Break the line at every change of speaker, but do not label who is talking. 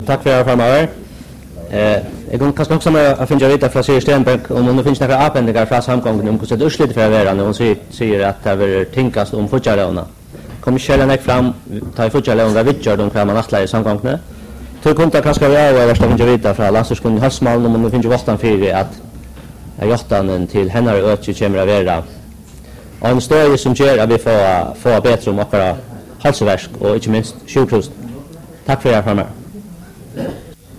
Tack för framöver. Jag kan kanske också med finna vita från Siri Stenberg om det finns några avvändningar från samgången om hur det utslutet för vara när hon säger att det vill tänkas om fotbollsläna. Kommer källan fram ta i fotbollsläna vad vill de kan man attla i samgången. Tror kunde kanske vara över att finna vita från landslagskunden Halsmal om det finns vastan för att Jordan till hennar öch kommer att vara. Och en story som gör att vi får bättre om våra hälsoverk och inte minst sjukhus. Tack för er framöver.